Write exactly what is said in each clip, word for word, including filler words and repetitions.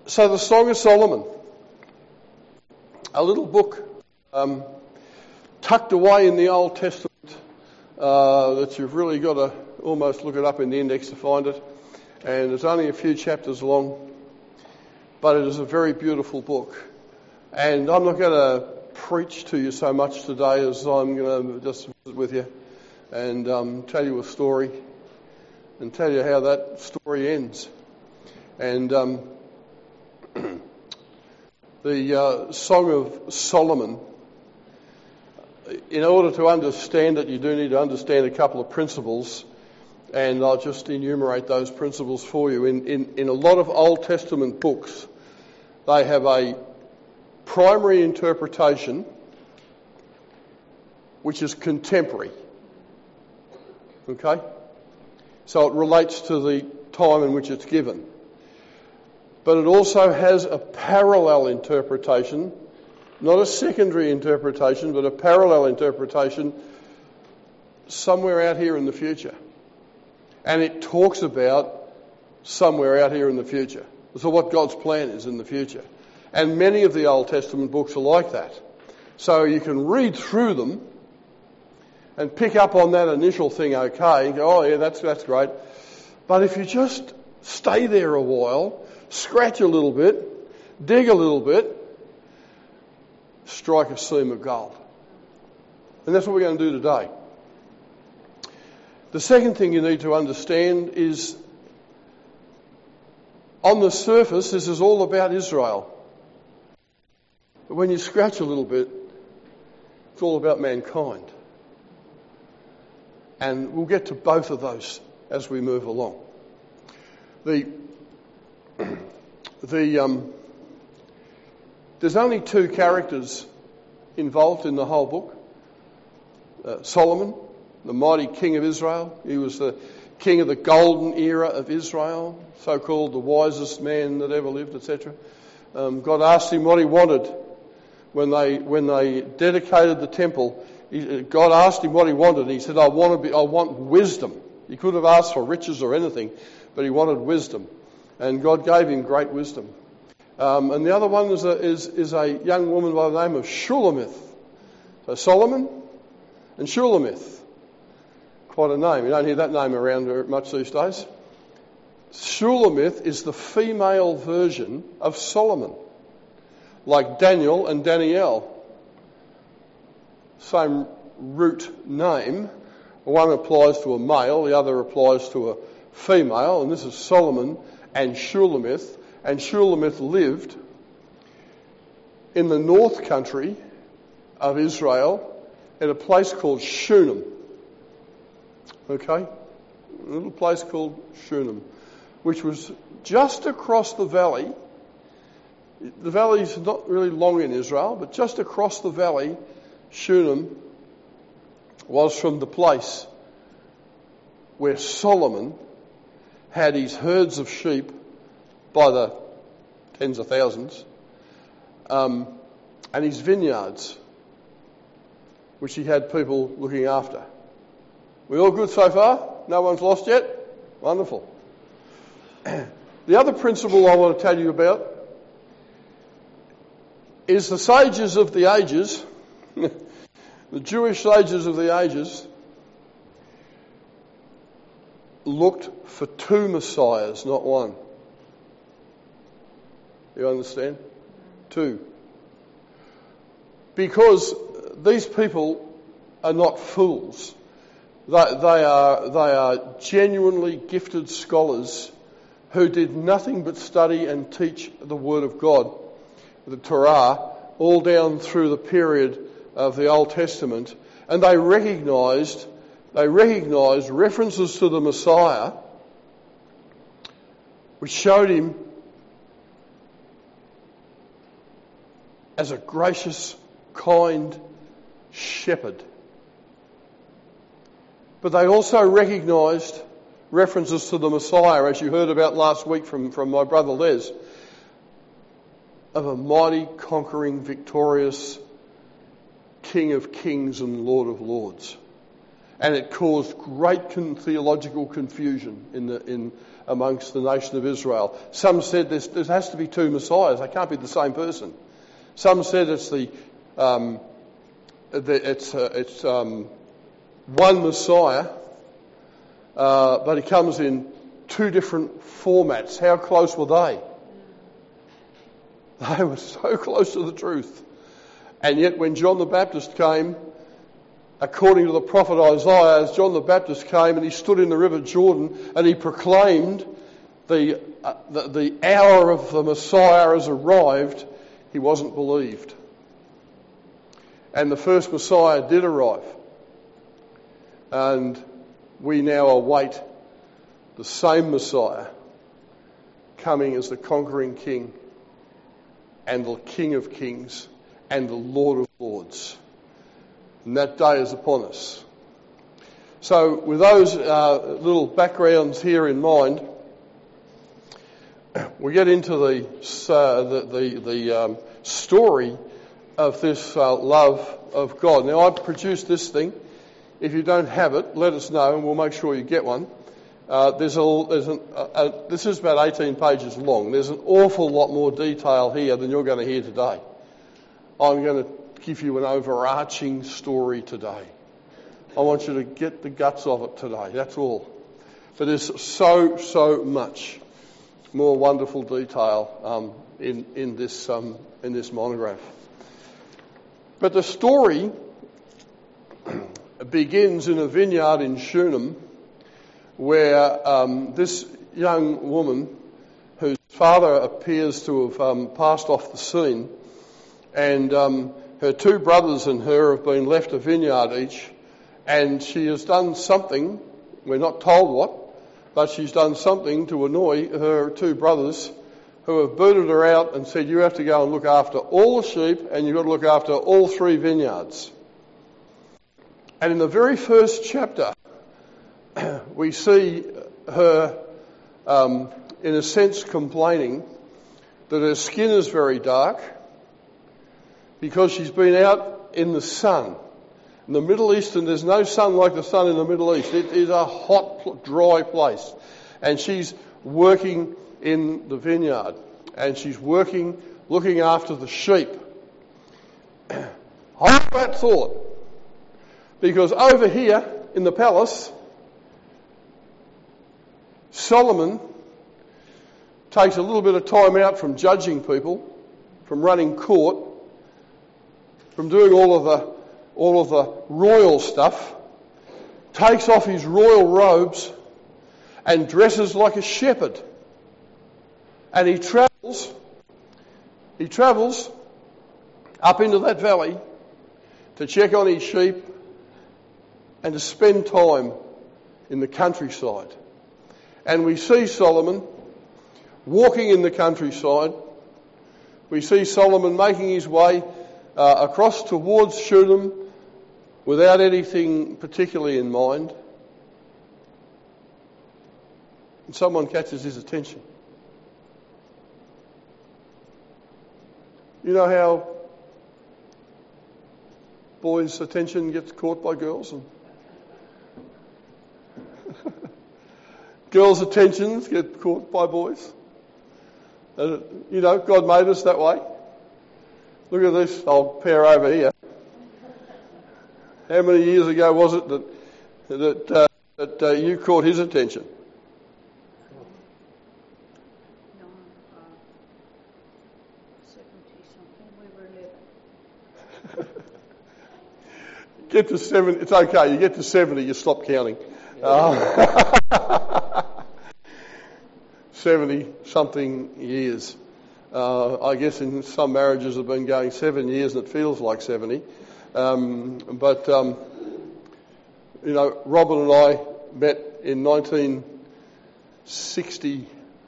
So the Song of Solomon, a little book um, tucked away in the Old Testament uh, that you've really got to almost look it up in the index to find it. And it's only a few chapters long, but it is a very beautiful book. And I'm not going to preach to you so much today as I'm going to just visit with you and um, tell you a story and tell you how that story ends. And um, the uh, Song of Solomon, in order to understand it, you do need to understand a couple of principles, and I'll just enumerate those principles for you. In, in, in a lot of Old Testament books, they have a primary interpretation which is contemporary. Okay? So it relates to the time in which it's given. But it also has a parallel interpretation, not a secondary interpretation, but a parallel interpretation somewhere out here in the future. And it talks about somewhere out here in the future. So what God's plan is in the future. And many of the Old Testament books are like that. So you can read through them and pick up on that initial thing okay, and go, oh yeah, that's that's great. But if you just stay there a while, scratch a little bit, dig a little bit, strike a seam of gold. And that's what we're going to do today. The second thing you need to understand is, on the surface, this is all about Israel. But when you scratch a little bit, it's all about mankind. And we'll get to both of those as we move along. The the um, there's only two characters involved in the whole book. Uh, Solomon, the mighty king of Israel. He was the king of the golden era of Israel, so-called the wisest man that ever lived, et cetera. Um, God asked him what he wanted when they when they dedicated the temple. He, God asked him what he wanted, and he said, "I want to be. I want wisdom." He could have asked for riches or anything, but he wanted wisdom, and God gave him great wisdom. Um, and the other one is a, is is a young woman by the name of Shulamith. So Solomon and Shulamith. Quite a name. You don't hear that name around very much these days. Shulamith is the female version of Solomon, like Daniel and Danielle. Same root name. One applies to a male, the other applies to a female, and this is Solomon and Shulamith. And Shulamith lived in the north country of Israel in a place called Shunem. Okay? A little place called Shunem, which was just across the valley. The valley's not really long in Israel, but just across the valley, Shunem was from the place where Solomon had his herds of sheep by the tens of thousands, um, and his vineyards, which he had people looking after. We all good so far? No one's lost yet? Wonderful. The other principle I want to tell you about is the sages of the ages, the Jewish sages of the ages, looked for two messiahs, not one. You understand? Two. Because these people are not fools. They, they are they are genuinely gifted scholars who did nothing but study and teach the Word of God, the Torah, all down through the period of the Old Testament, and they recognised they recognised references to the Messiah, which showed him as a gracious, kind shepherd. But they also recognised references to the Messiah, as you heard about last week from, from my brother Les, of a mighty, conquering, victorious King of Kings and Lord of Lords. And it caused great con- theological confusion in the in amongst the nation of Israel. Some said there has to be two Messiahs. They can't be the same person. Some said it's the um, the, it's uh, it's um, one Messiah, uh, but he comes in two different formats. How close were they? They were so close to the truth. And yet when John the Baptist came, according to the prophet Isaiah, as John the Baptist came and he stood in the river Jordan and he proclaimed the, uh, the, the hour of the Messiah has arrived, he wasn't believed. And the first Messiah did arrive. And we now await the same Messiah coming as the conquering King and the King of Kings and the Lord of Lords. And that day is upon us. So with those uh, little backgrounds here in mind, we get into the uh, the the, the um, story of this uh, love of God. Now I've produced this thing. If you don't have it, let us know and we'll make sure you get one. Uh, there's a, there's an, a, a, this is about eighteen pages long. There's an awful lot more detail here than you're going to hear today. I'm going to give you an overarching story today. I want you to get the guts of it today, that's all. But there's so, so much more wonderful detail um, in, in, this, um, in this monograph. But the story begins in a vineyard in Shunem where um, this young woman, whose father appears to have um, passed off the scene, and um, her two brothers and her have been left a vineyard each, and she has done something, we're not told what, but she's done something to annoy her two brothers who have booted her out and said, you have to go and look after all the sheep and you've got to look after all three vineyards. And in the very first chapter, we see her, um, in a sense, complaining that her skin is very dark because she's been out in the sun. In the Middle East, and there's no sun like the sun in the Middle East. It is a hot, dry place. And she's working in the vineyard. And she's working, looking after the sheep. Hold that thought. Because over here in the palace, Solomon takes a little bit of time out from judging people, from running court, from doing all of the all of the royal stuff, takes off his royal robes and dresses like a shepherd. And he travels, he travels up into that valley to check on his sheep and to spend time in the countryside. And we see Solomon walking in the countryside. We see Solomon making his way uh, across towards Shunem without anything particularly in mind. And someone catches his attention. You know how boys' attention gets caught by girls? And girls' attentions get caught by boys? Uh, you know, God made us that way. Look at this old pair over here. How many years ago was it that that, uh, that uh, you caught his attention? No, uh, seventy something. We were eleven. Get to seventy. It's okay. You get to seventy, you stop counting. Uh, seventy something years. Uh, I guess in some marriages have been going seven years and it feels like seventy. Um, but, um, you know, Robin and I met in nineteen sixty-five.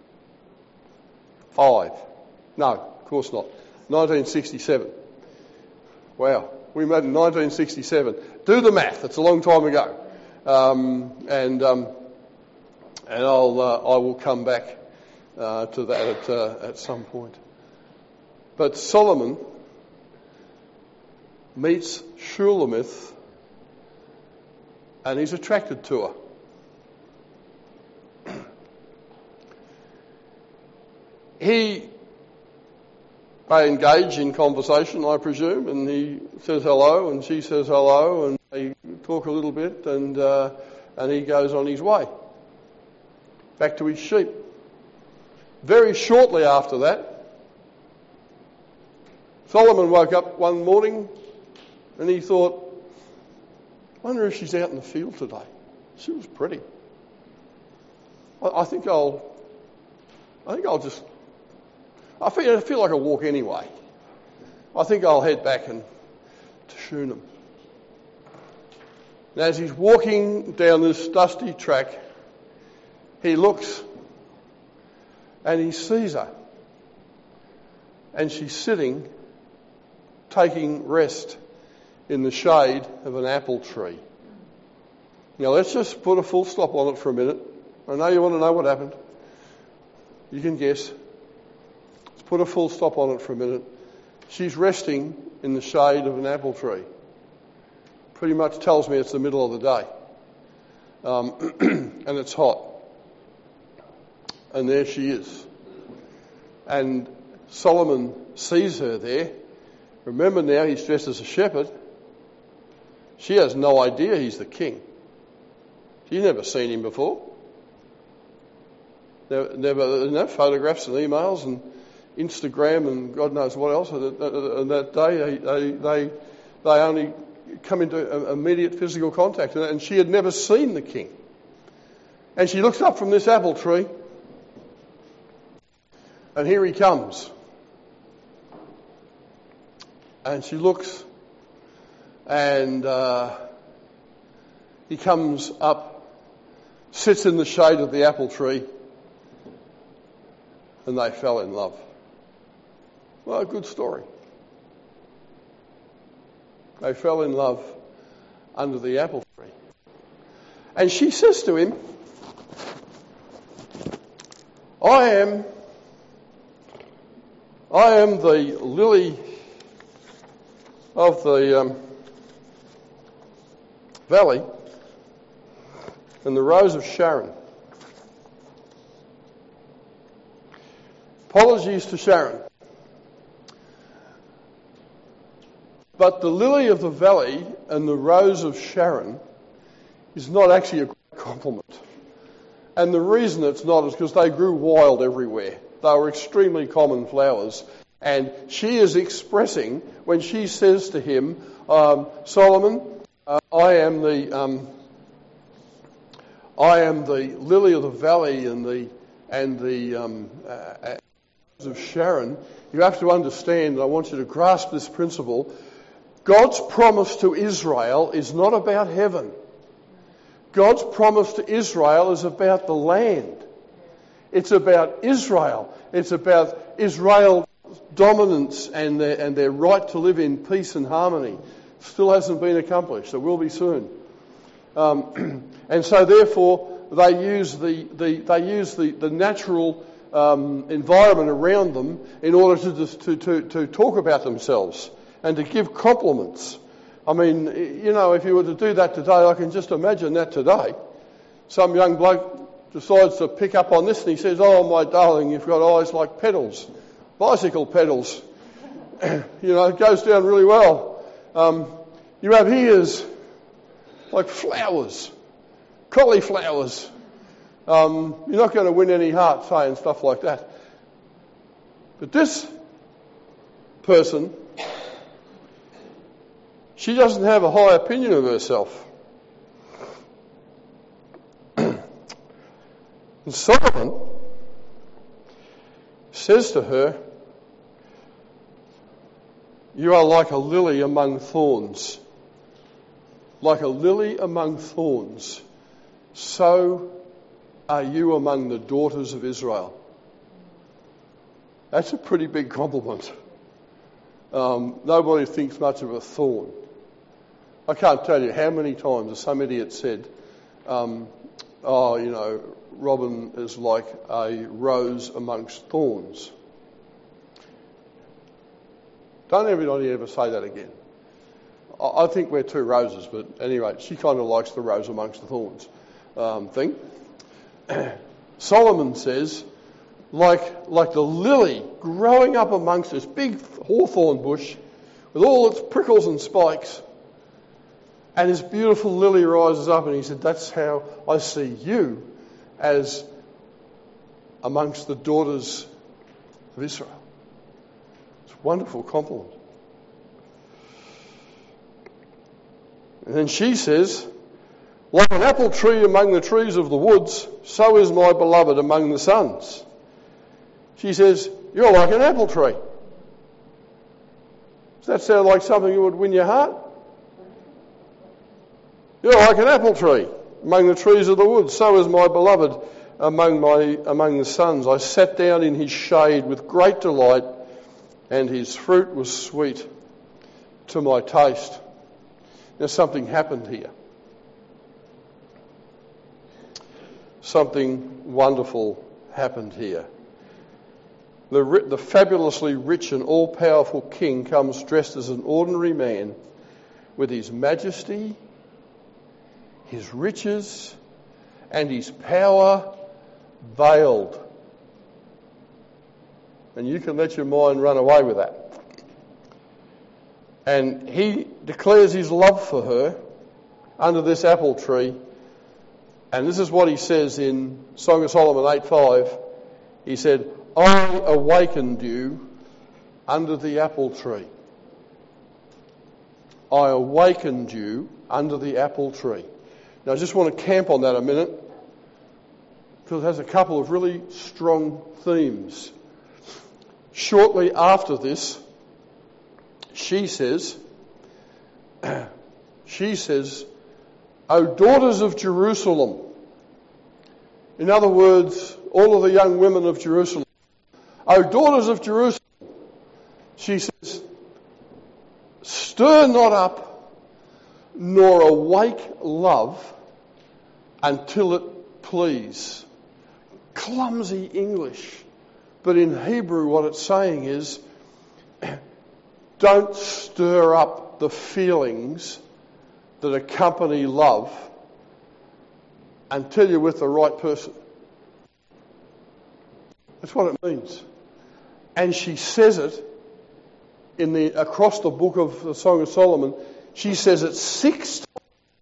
No, of course not. nineteen sixty-seven. Wow. We met in nineteen sixty-seven. Do the math. It's a long time ago. Um, and, um, and I'll, uh, I will come back, uh, to that at, uh, at some point. But Solomon meets Shulamith and he's attracted to her. he, they engage in conversation, I presume, and he says hello and she says hello and they talk a little bit and, uh, and he goes on his way back to his sheep. Very shortly after that, Solomon woke up one morning and he thought, I wonder if she's out in the field today. She was pretty. I, I think I'll, I think I'll just, I feel, I feel like a walk anyway. I think I'll head back and to Shunem. And as he's walking down this dusty track, he looks and he sees her. And she's sitting, taking rest in the shade of an apple tree. Now let's just put a full stop on it for a minute. I know you want to know what happened. You can guess. Let's put a full stop on it for a minute. She's resting in the shade of an apple tree. Pretty much tells me it's the middle of the day. Um, and it's hot. And there she is. And Solomon sees her there. Remember now, he's dressed as a shepherd. She has no idea he's the king. She's never seen him before. Never, never, there's no photographs and emails and Instagram and God knows what else. And that day, they, they, they only come into immediate physical contact. And she had never seen the king. And she looks up from this apple tree. And here he comes. And she looks and uh, he comes up, sits in the shade of the apple tree, and they fell in love. Well, a good story. They fell in love under the apple tree. And she says to him, I am, I am the lily of the um, valley and the rose of Sharon. Apologies to Sharon. But the lily of the valley and the rose of Sharon is not actually a great compliment. And the reason it's not is because they grew wild everywhere. They were extremely common flowers. And she is expressing, when she says to him, um, Solomon, uh, I am the um, I am the lily of the valley and the and the um, uh, of Sharon. You have to understand, I want you to grasp this principle. God's promise to Israel is not about heaven. God's promise to Israel is about the land. It's about Israel. It's about Israel's dominance and their, and their right to live in peace and harmony. Still hasn't been accomplished. It will be soon. Um, and so therefore they use the, the they use the, the natural um, environment around them in order to, to, to, to talk about themselves and to give compliments. I mean, you know, if you were to do that today, I can just imagine that today. Some young bloke decides to pick up on this and he says, oh, my darling, you've got eyes like pedals, bicycle pedals. You know, it goes down really well. Um, you have ears like flowers, cauliflowers. Um, you're not going to win any hearts saying stuff like that. But this person, she doesn't have a high opinion of herself. And Solomon says to her, you are like a lily among thorns. Like a lily among thorns, so are you among the daughters of Israel. That's a pretty big compliment. Um, nobody thinks much of a thorn. I can't tell you how many times some idiot said, um, oh, you know, Robin is like a rose amongst thorns. Don't everybody ever say that again. I think we're two roses, but anyway, she kind of likes the rose amongst the thorns um, thing. Solomon says, like, like the lily growing up amongst this big hawthorn bush with all its prickles and spikes. And this beautiful lily rises up, and he said, that's how I see you as amongst the daughters of Israel. It's a wonderful compliment. And then she says, like an apple tree among the trees of the woods, so is my beloved among the sons. She says, you're like an apple tree. Does that sound like something that would win your heart? You're like an apple tree among the trees of the woods, so is my beloved among my among the sons. I sat down in his shade with great delight, and his fruit was sweet to my taste. Now something happened here. Something wonderful happened here. The, the fabulously rich and all-powerful king comes dressed as an ordinary man with his majesty, his riches, and his power veiled. And you can let your mind run away with that. And he declares his love for her under this apple tree. And this is what he says in Song of Solomon eight five. He said, I awakened you under the apple tree. I awakened you under the apple tree. Now I just want to camp on that a minute, because it has a couple of really strong themes. Shortly after this, she says, she says, O daughters of Jerusalem. In other words, all of the young women of Jerusalem. O daughters of Jerusalem. She says, stir not up, nor awake love until it please. Clumsy English. But in Hebrew what it's saying is, don't stir up the feelings that accompany love until you're with the right person. That's what it means. And she says it in the across the book of the Song of Solomon. She says it six times.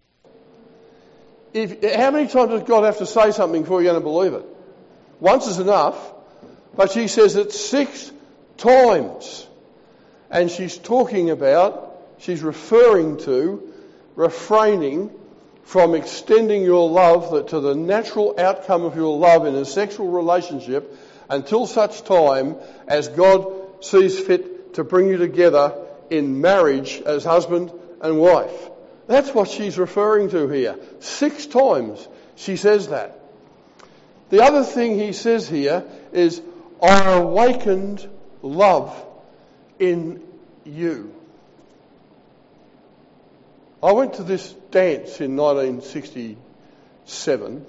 If, how many times does God have to say something before you're going to believe it? Once is enough, but she says it six times. And she's talking about, she's referring to, refraining from extending your love to the natural outcome of your love in a sexual relationship until such time as God sees fit to bring you together in marriage as husband and wife. That's what she's referring to here. Six times she says that. The other thing he says here is, I awakened love in you. I went to this dance in nineteen sixty-seven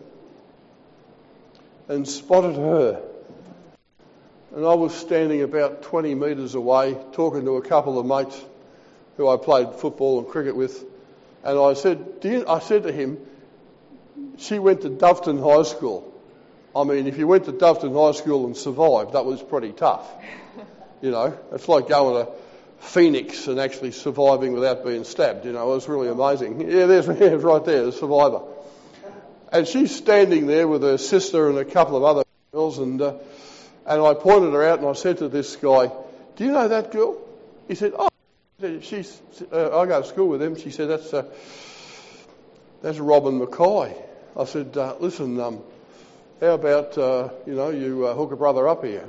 and spotted her. And I was standing about twenty metres away talking to a couple of mates who I played football and cricket with. And I said, Do you, I said to him, she went to Doveton High School. I mean, if you went to Doveton High School and survived, that was pretty tough. You know, it's like going to Phoenix and actually surviving without being stabbed. You know, it was really amazing. Yeah, there's yeah, right there, the survivor. And she's standing there with her sister and a couple of other girls, and uh, and I pointed her out and I said to this guy, do you know that girl? He said, oh, she's. Uh, I go to school with him. She said, that's uh, that's Robin Mackay. I said, uh, listen, um, how about, uh, you know, you uh, hook a brother up here?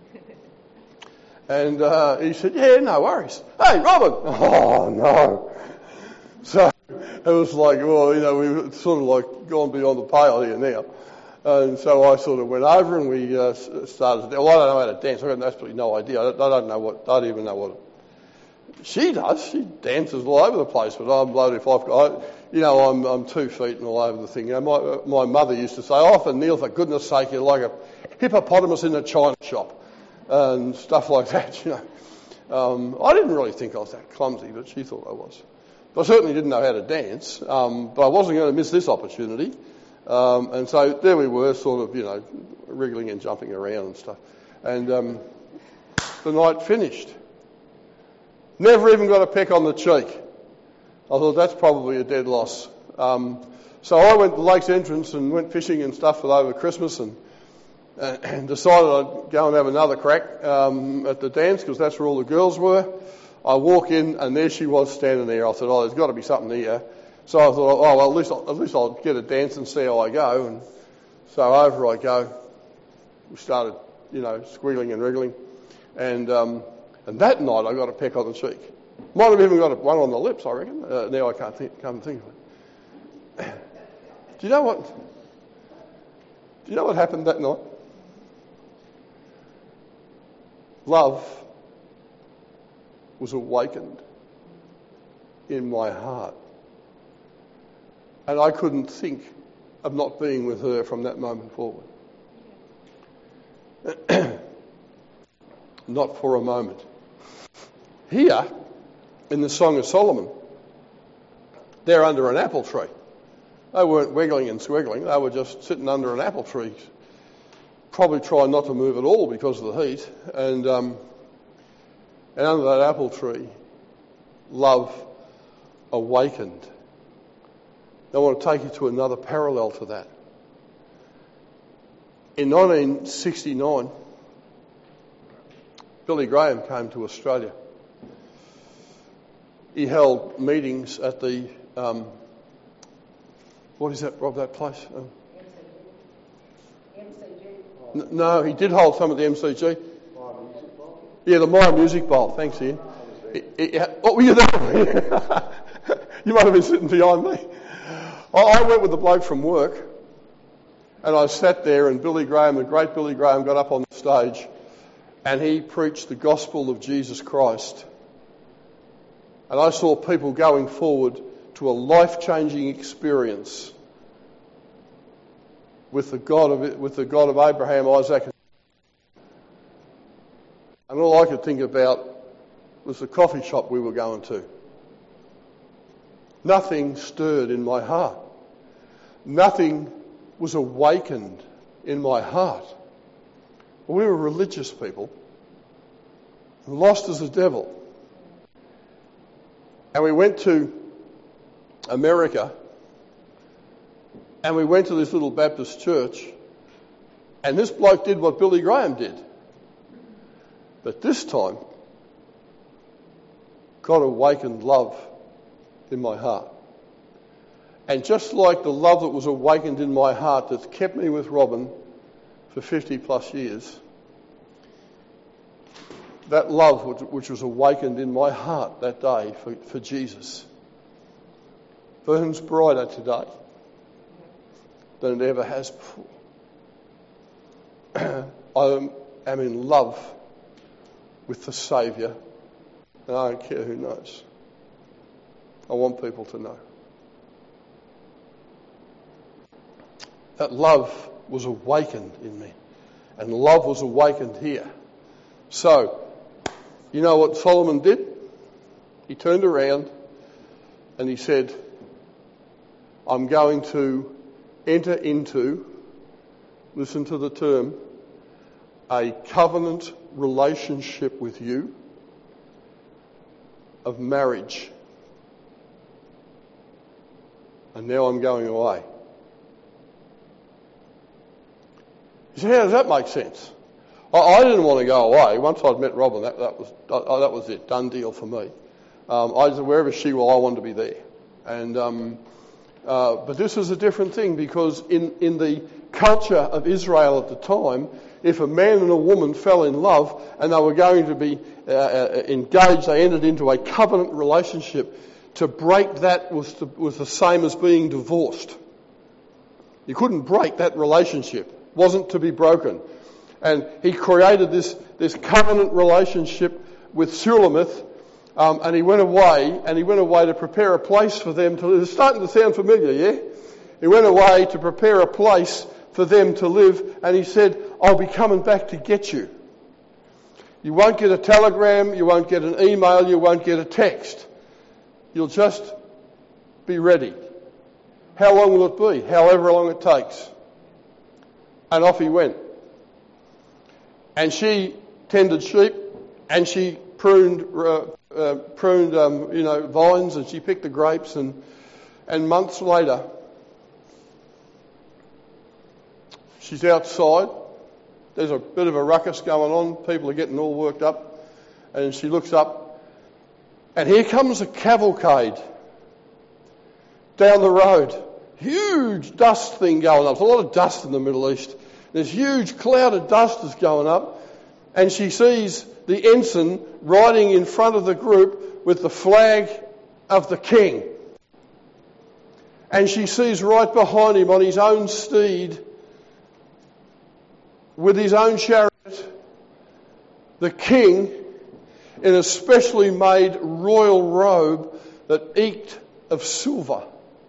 And uh, he said, yeah, no worries. Hey, Robin! Oh, no. So it was like, well, you know, we've sort of like gone beyond the pale here now. And so I sort of went over and we uh, started. Well, I don't know how to dance. I've got absolutely no idea. I don't, I don't know what, I don't even know what she does. She dances all over the place, but I'm bloody if I've got, you know, I'm, I'm two feet and all over the thing. You know, my, my mother used to say, often, Neil, for goodness sake, you're like a hippopotamus in a china shop. And stuff like that, you know. Um, I didn't really think I was that clumsy, but she thought I was. But I certainly didn't know how to dance, um, but I wasn't going to miss this opportunity. Um, and so there we were, sort of, you know, wriggling and jumping around and stuff. And um, the night finished. Never even got a peck on the cheek. I thought that's probably a dead loss. Um, so I went to the lake's entrance and went fishing and stuff for over Christmas, and, uh, and decided I'd go and have another crack um, at the dance, because that's where all the girls were. I walk in and there she was standing there. I thought, oh, there's got to be something here. So I thought, oh, well, at least, I'll, at least I'll get a dance and see how I go. And so over I go. We started, you know, squealing and wriggling. And um, and that night I got a peck on the cheek. Might have even got one on the lips, I reckon. Uh, now I can't think, can't think of it. Do you know what? Do you know what happened that night? Love was awakened in my heart. And I couldn't think of not being with her from that moment forward. Not for a moment. Here, in the Song of Solomon, they're under an apple tree. They weren't wiggling and squiggling. They were just sitting under an apple tree, probably trying not to move at all because of the heat. And, um, and under that apple tree, love awakened. I want to take you to another parallel to that. In nineteen sixty-nine, Billy Graham came to Australia. He held meetings at the, um, what is that, Rob, that place? Um, M C G. n- no, he did hold some at the M C G. Yeah, the Myer Music Bowl. Thanks, Ian. He, he, what were you there? You might have been sitting behind me. I, I went with the bloke from work, and I sat there, and Billy Graham, the great Billy Graham, got up on the stage, and he preached the gospel of Jesus Christ. And I saw people going forward to a life-changing experience with the God of with the God of Abraham, Isaac, and all I could think about was the coffee shop we were going to. Nothing stirred in my heart. Nothing was awakened in my heart. We were religious people, lost as a devil. And we went to America, and we went to this little Baptist church, and this bloke did what Billy Graham did. But this time, God awakened love in my heart. And just like the love that was awakened in my heart that's kept me with Robin for fifty plus years, that love which, which was awakened in my heart that day for, for Jesus burns brighter today than it ever has before. I am in love with the Saviour, and I don't care who knows. I want people to know. That love was awakened in me, and love was awakened here. So, you know what Solomon did? He turned around and he said, I'm going to enter into, listen to the term, a covenant relationship with you of marriage. And now I'm going away. You say, how does that make sense? I, I didn't want to go away. Once I'd met Robin, that, that was uh, that was it, done deal for me. Um, I said, wherever she will, I wanted to be there. And um, uh, but this was a different thing, because in, in the culture of Israel at the time, if a man and a woman fell in love and they were going to be uh, uh, engaged, they entered into a covenant relationship. To break that was to, was the same as being divorced. You couldn't break that relationship. It wasn't to be broken. And he created this, this covenant relationship with Shulamith, um, and he went away, and he went away to prepare a place for them to live. It's starting to sound familiar, yeah? He went away to prepare a place for them to live, and he said, I'll be coming back to get you. You won't get a telegram, you won't get an email, you won't get a text. You'll just be ready. How long will it be? However long it takes. And off he went. And she tended sheep, and she pruned, uh, uh, pruned, um, you know, vines, and she picked the grapes. And and months later, she's outside. There's a bit of a ruckus going on. People are getting all worked up, and she looks up, and here comes a cavalcade down the road. Huge dust thing going up. There's a lot of dust in the Middle East. This huge cloud of dust is going up, and she sees the ensign riding in front of the group with the flag of the king. And she sees right behind him on his own steed, with his own chariot, the king in a specially made royal robe that eked of silver.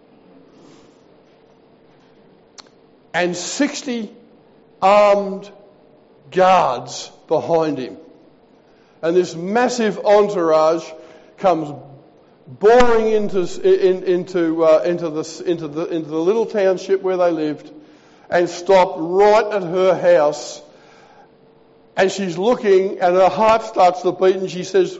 And sixty armed guards behind him. And this massive entourage comes boring into in, into uh, into the into the into the little township where they lived, and stopped right at her house. And she's looking, and her heart starts to beat, and she says,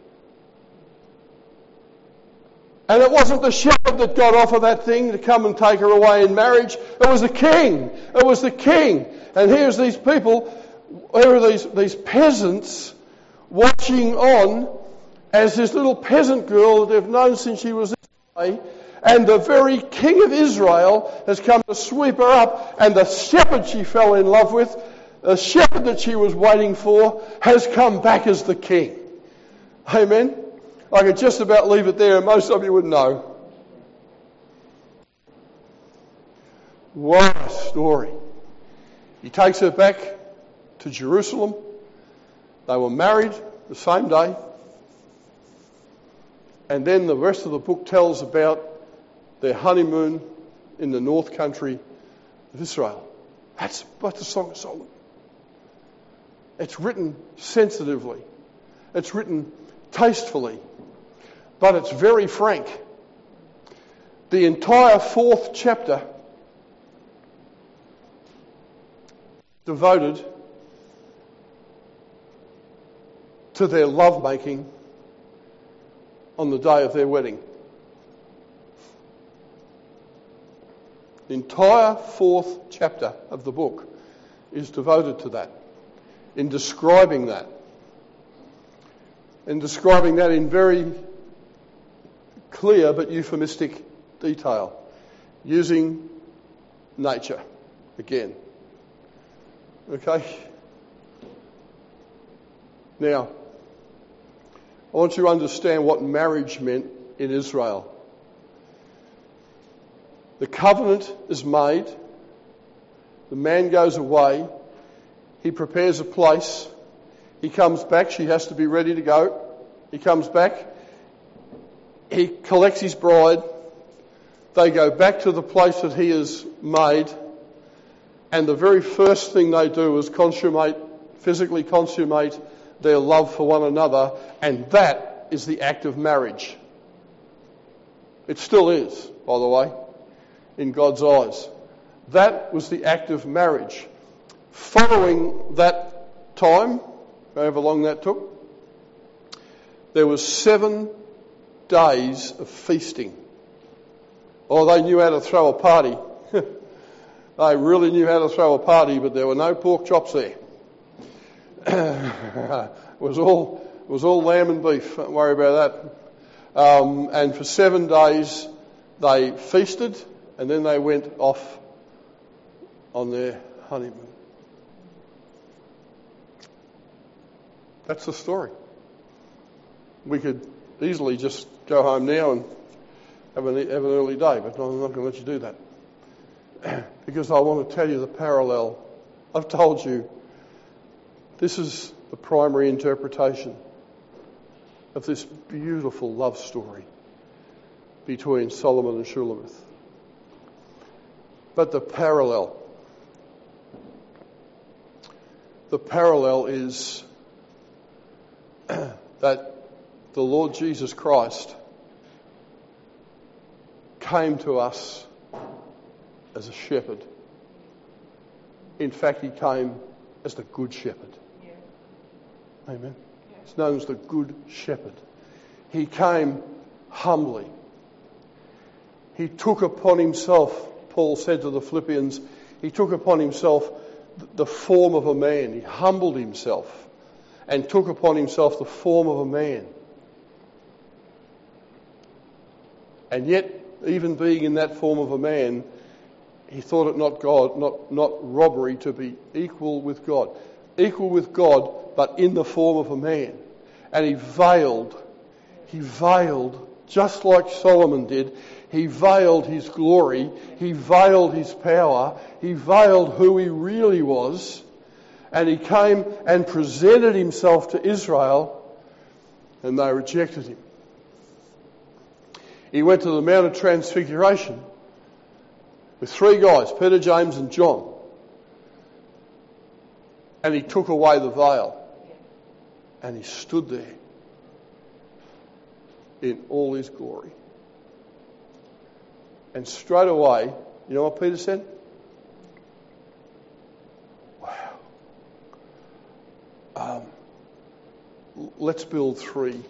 and it wasn't the shepherd that got off of that thing to come and take her away in marriage. It was the king. It was the king. And here's these people, here are these, these peasants watching on as this little peasant girl that they've known since she was this way, and the very king of Israel has come to sweep her up, and the shepherd she fell in love with, the shepherd that she was waiting for, has come back as the king. Amen? I could just about leave it there, and most of you would know. What a story. He takes her back to Jerusalem. They were married the same day. And then the rest of the book tells about their honeymoon in the north country of Israel. That's, that's the Song of Solomon. It's written sensitively. It's written tastefully. But it's very frank. The entire fourth chapter devoted to their lovemaking on the day of their wedding. The entire fourth chapter of the book is devoted to that, in describing that. In describing that in very clear but euphemistic detail, using nature again. Okay? Now, I want you to understand what marriage meant in Israel. The covenant is made. The man goes away. He prepares a place. He comes back. She has to be ready to go. He comes back. He collects his bride. They go back to the place that he has made. And the very first thing they do is consummate, physically consummate their love for one another. And that is the act of marriage. It still is, by the way, in God's eyes. That was the act of marriage. Following that time, however long that took, there was seven days of feasting. Oh, they knew how to throw a party. They really knew how to throw a party, but there were no pork chops there. it was all it was all lamb and beef. Don't worry about that. Um, and for seven days they feasted, and then they went off on their honeymoon. That's the story. We could easily just go home now and have an, have an early day, but I'm not going to let you do that. Because I want to tell you the parallel. I've told you this is the primary interpretation of this beautiful love story between Solomon and Shulamith. But the parallel, the parallel is that the Lord Jesus Christ came to us as a shepherd. In fact, he came as the good shepherd. Yeah. Amen. He's known as the good shepherd. He came humbly. He took upon himself, Paul said to the Philippians, he took upon himself the form of a man. He humbled himself and took upon himself the form of a man. And yet, even being in that form of a man, he thought it not God, not, not robbery to be equal with God. Equal with God, but in the form of a man. And he veiled, he veiled, just like Solomon did, he veiled his glory, he veiled his power, he veiled who he really was, and he came and presented himself to Israel, and they rejected him. He went to the Mount of Transfiguration with three guys, Peter, James and John. And he took away the veil. And he stood there in all his glory. And straight away, you know what Peter said? Wow. Um, let's build three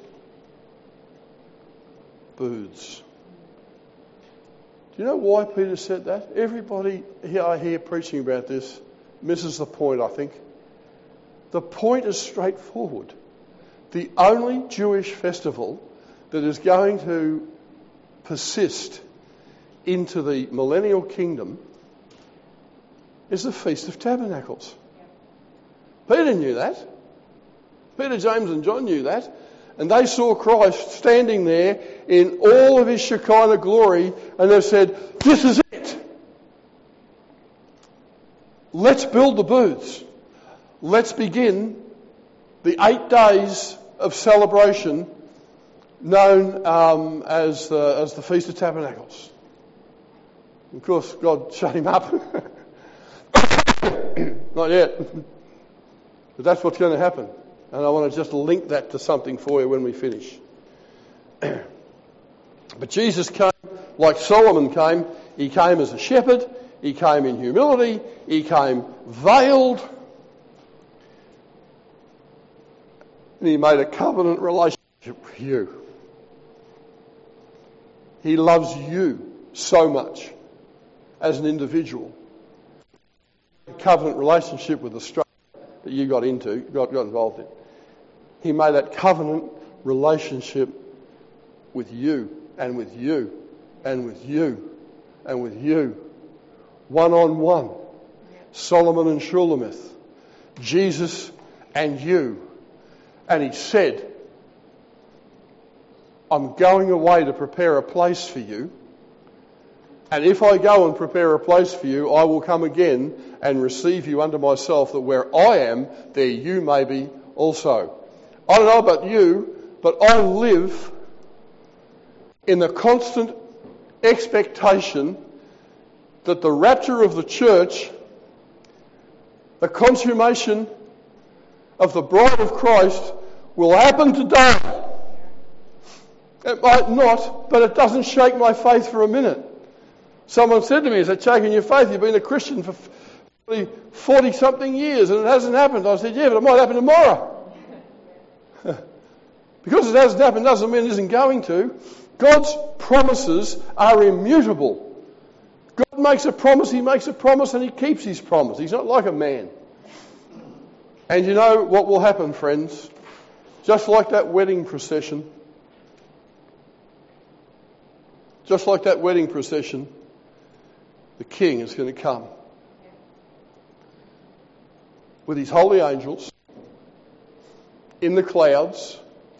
booths. Do you know why Peter said that? Everybody here I hear preaching about this misses the point, I think. The point is straightforward. The only Jewish festival that is going to persist into the millennial kingdom is the Feast of Tabernacles. Peter knew that. Peter, James and John knew that. And they saw Christ standing there in all of his Shekinah glory, and they said, this is it. Let's build the booths. Let's begin the eight days of celebration known um, as, the, as the Feast of Tabernacles. Of course, God shut him up. Not yet. But that's what's going to happen. And I want to just link that to something for you when we finish. But Jesus came like Solomon came. He came as a shepherd. He came in humility. He came veiled. And he made a covenant relationship with you. He loves you so much as an individual. A covenant relationship with the stranger that you got into, got, got involved in. He made that covenant relationship with you and with you and with you and with you. One on one. Solomon and Shulamith. Jesus and you. And he said, I'm going away to prepare a place for you. And if I go and prepare a place for you, I will come again and receive you unto myself, that where I am, there you may be also. I don't know about you, but I live in the constant expectation that the rapture of the church, the consummation of the bride of Christ, will happen today. It might not, but it doesn't shake my faith for a minute. Someone said to me, is that shaking your faith? You've been a Christian for forty-something years and it hasn't happened. I said, yeah, but it might happen tomorrow. Because it hasn't happened doesn't mean it isn't going to. God's promises are immutable. God makes a promise, he makes a promise, and he keeps his promise. He's not like a man. And you know what will happen, friends? Just like that wedding procession, just like that wedding procession, the King is going to come with his holy angels in the clouds,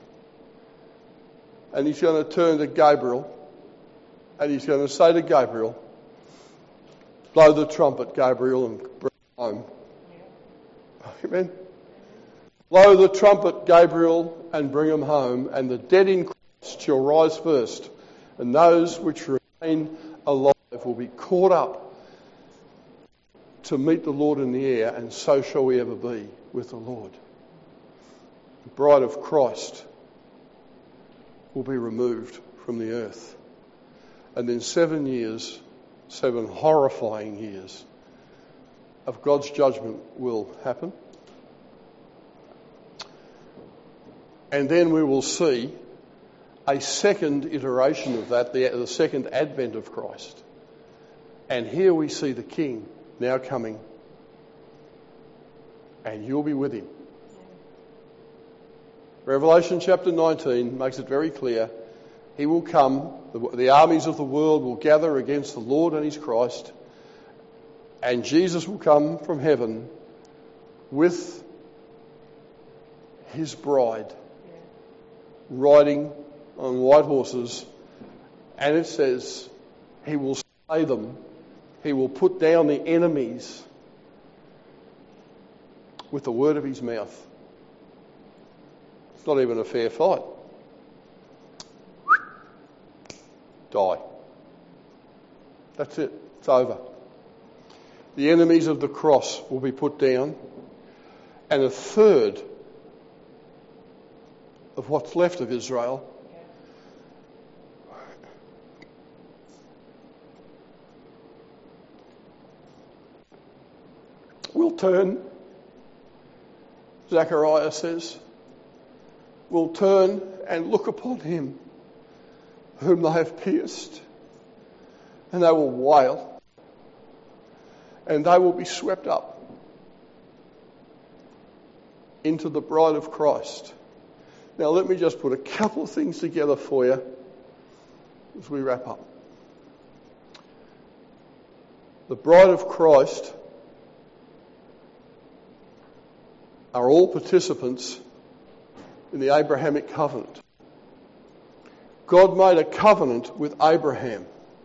and he's going to turn to Gabriel, and he's going to say to Gabriel, blow the trumpet, Gabriel, and bring him home. Amen. Blow the trumpet, Gabriel, and bring them home, and the dead in Christ shall rise first, and those which remain alive will be caught up to meet the Lord in the air, and so shall we ever be with the Lord. The bride of Christ will be removed from the earth. And then seven years seven horrifying years of God's judgment will happen. And then we will see a second iteration of that, the, the second advent of Christ. And here we see the King now coming, and you'll be with him. Revelation chapter nineteen makes it very clear. He will come, the, the armies of the world will gather against the Lord and his Christ, and Jesus will come from heaven with his bride, riding on white horses, and it says he will slay them. He will put down the enemies with the word of his mouth. It's not even a fair fight. Die. That's it. It's over. The enemies of the cross will be put down, and a third of what's left of Israel will turn, Zechariah says, will turn and look upon him whom they have pierced, and they will wail, and they will be swept up into the bride of Christ. Now let me just put a couple of things together for you as we wrap up. The bride of Christ are all participants in the Abrahamic covenant. God made a covenant with Abraham,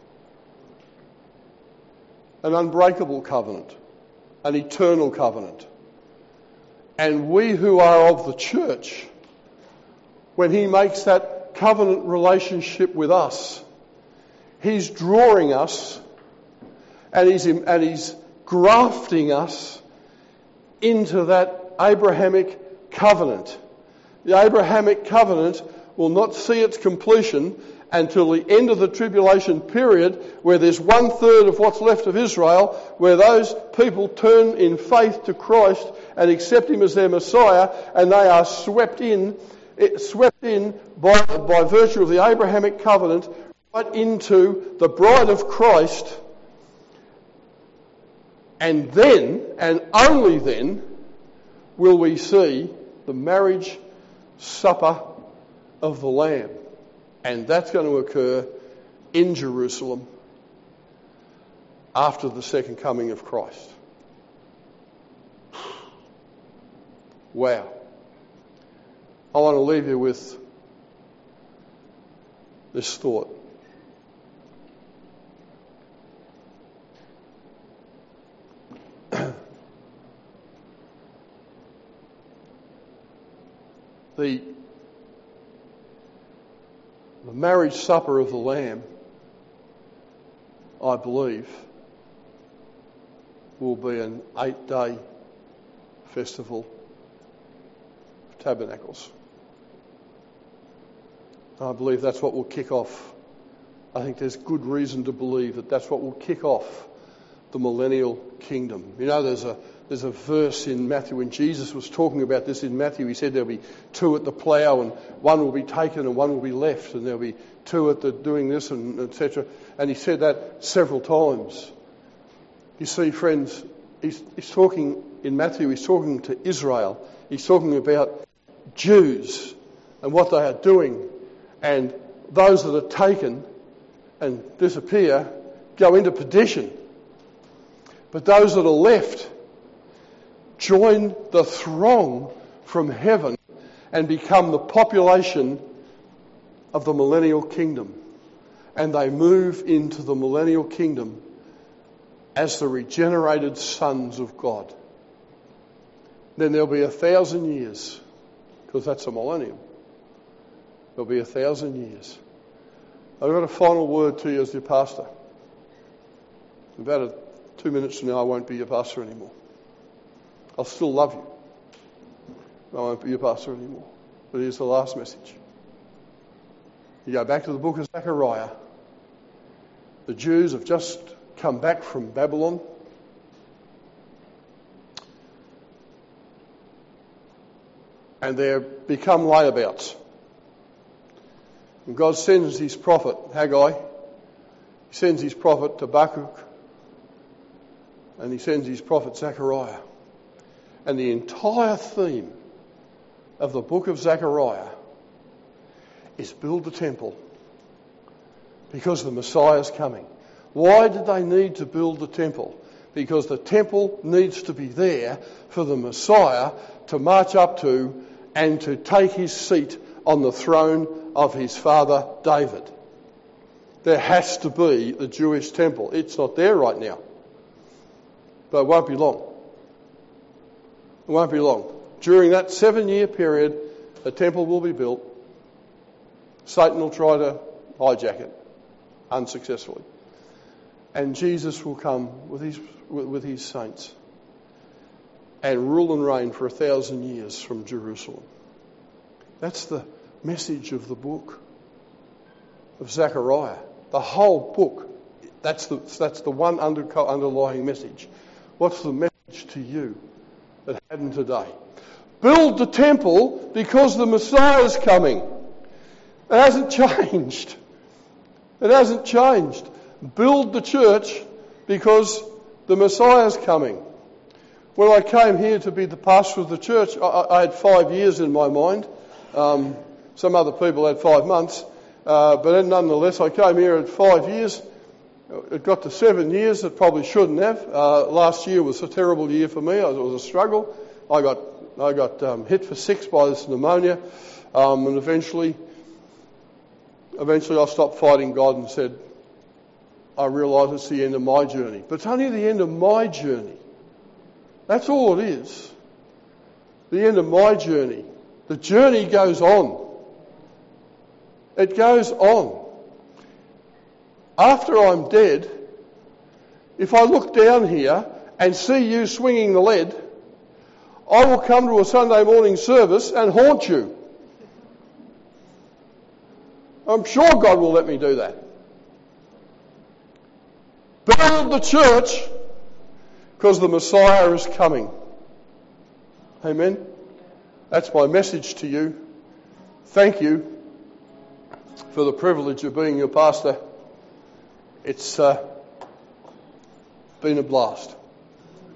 an unbreakable covenant, an eternal covenant. And we who are of the church, when he makes that covenant relationship with us, he's drawing us and he's, and he's grafting us into that Abrahamic covenant. The Abrahamic covenant will not see its completion until the end of the tribulation period, where there's one third of what's left of Israel, where those people turn in faith to Christ and accept him as their Messiah, and they are swept in, swept in by, by virtue of the Abrahamic covenant right into the bride of Christ. And then, and only then, will we see the marriage supper of the Lamb. And that's going to occur in Jerusalem after the second coming of Christ. Wow. I want to leave you with this thought. The, the marriage supper of the Lamb, I believe, will be an eight-day festival of tabernacles. I believe that's what will kick off. I think there's good reason to believe that that's what will kick off the millennial kingdom. You know, there's a There's a verse in Matthew, when Jesus was talking about this in Matthew, he said there'll be two at the plough and one will be taken and one will be left, and there'll be two at the doing this and et cetera. And he said that several times. You see, friends, he's, he's talking in Matthew, he's talking to Israel. He's talking about Jews and what they are doing, and those that are taken and disappear go into perdition. But those that are left join the throng from heaven and become the population of the millennial kingdom. And they move into the millennial kingdom as the regenerated sons of God. Then there'll be a thousand years, because that's a millennium. There'll be a thousand years. I've got a final word to you as your pastor. About a, two minutes from now, I won't be your pastor anymore. I'll still love you. I won't be your pastor anymore. But here's the last message. You go back to the book of Zechariah. The Jews have just come back from Babylon. And they become layabouts. And God sends his prophet, Haggai. He sends his prophet Habakkuk. And he sends his prophet Zechariah. And the entire theme of the book of Zechariah is build the temple because the Messiah is coming. Why did they need to build the temple? Because the temple needs to be there for the Messiah to march up to and to take his seat on the throne of his father David. There has to be the Jewish temple. It's not there right now. But it won't be long. It won't be long. During that seven-year period, a temple will be built. Satan will try to hijack it unsuccessfully. And Jesus will come with his, with his saints and rule and reign for a thousand years from Jerusalem. That's the message of the book of Zechariah. The whole book, that's the, that's the one under, underlying message. What's the message to you that hadn't today? Build the temple because the Messiah is coming. It hasn't changed. It hasn't changed. Build the church because the Messiah is coming. When I came here to be the pastor of the church, I, I had five years in my mind. Um, some other people had five months. Uh, but nonetheless, I came here at five years. It got to seven years. It probably shouldn't have. Uh, last year was a terrible year for me. It was a struggle. I got I got um, hit for six by this pneumonia, um, and eventually, eventually I stopped fighting God and said, I realise it's the end of my journey. But it's only the end of my journey. That's all it is. The end of my journey. The journey goes on. It goes on. After I'm dead, if I look down here and see you swinging the lead, I will come to a Sunday morning service and haunt you. I'm sure God will let me do that. Build the church because the Messiah is coming. Amen. That's my message to you. Thank you for the privilege of being your pastor. It's uh, been a blast.